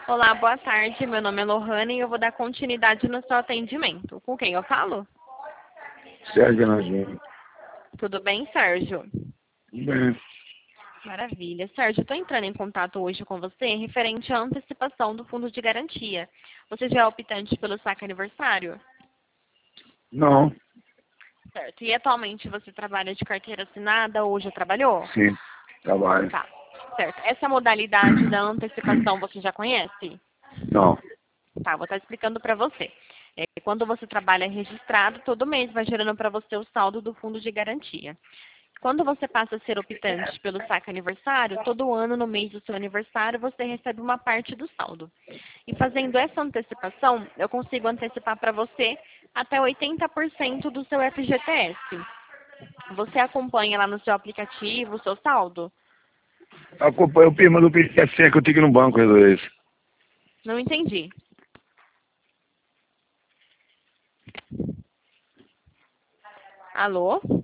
Olá, boa tarde. Meu nome é Lohane e eu vou dar continuidade no seu atendimento. Com quem eu falo? Sérgio Bernardino. Tudo bem, Sérgio? Bem, Maravilha. Sérgio, eu estou entrando em contato hoje com você referente à antecipação do fundo de garantia. Você já é optante pelo saque aniversário? não, Certo. E atualmente você trabalha de carteira assinada ou já trabalhou? sim, trabalho. Tá. Certo. Essa modalidade da antecipação você já conhece? Não, Tá, vou estar explicando para você. Quando você trabalha registrado, todo mês vai gerando para você o saldo do fundo de garantia. Quando você passa a ser optante pelo saque aniversário, todo ano, no mês do seu aniversário, você recebe uma parte do saldo. E fazendo essa antecipação, eu consigo antecipar para você até 80% do seu FGTS. Você acompanha lá no seu aplicativo o seu saldo? acompanho o firma do PCF que eu tenho que ir no banco resolver isso. Não entendi. Alô?